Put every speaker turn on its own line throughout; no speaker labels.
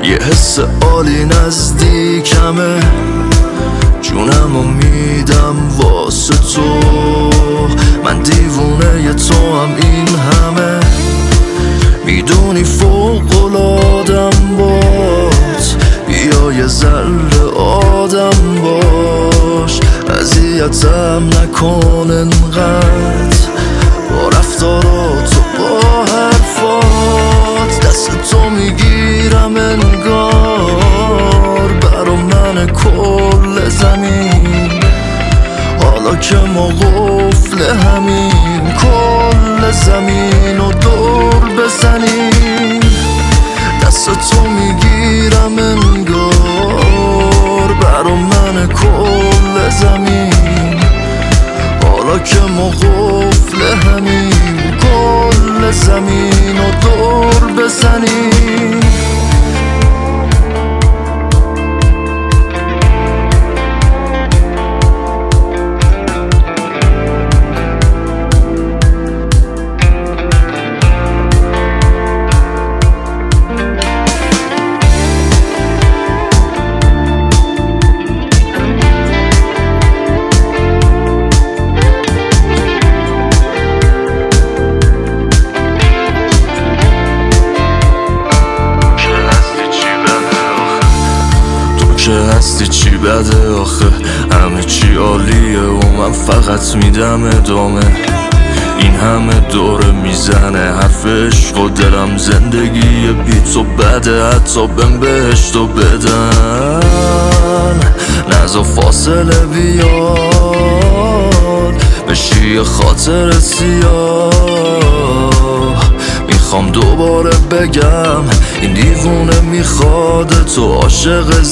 یه حس عالی نزدیکمه، جونمو میدم واسه تو. من دیوونه ی تو هم این همه، میدونی فوق‌العاده‌ام باز. بیا یه ذره آدم باش، اذیتم نکن انقدر با رفتارات و با حرفات. دست تو میگیرم انگار برا من کل زمین، حالا که ما قفل همین کل زمین و دور بزنیم. دست تو میگیرم انگار برا من کل زمین، حالا که ما قفل همین کل زمین و دور بزنیم. هستی چی بده آخه، همه چی عالیه و من فقط میدم ادامه. این همه دوره میزنه حرف عشق و دلم زندگی بی تو بده، حتی بهم بهشت و بدن. نزا فاصله بیاد بشی یه خاطر سیاه. میخوام دوباره بگم این دیوونه میخواد تو عاشق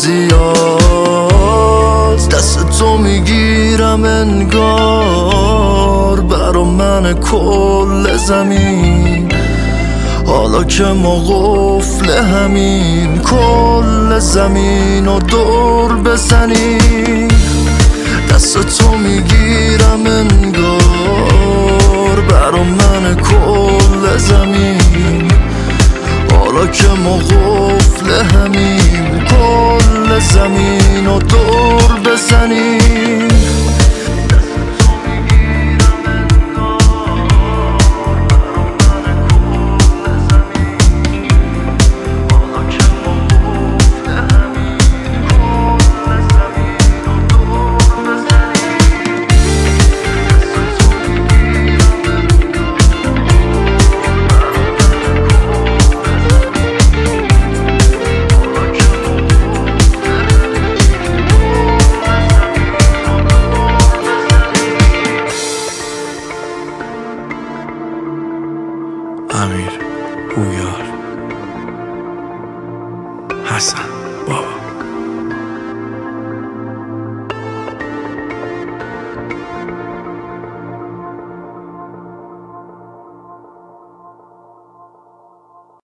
زیاد. دست تو میگیرم انگار برا من کل زمین، حالا که ما قفل همین کل زمین و دور بزنیم. دست تو میگیرم انگار برا من کل زمین، حالا که ما قفل همین کل زمین و دور بزنیم.
امیر، هویار، حسن بابا.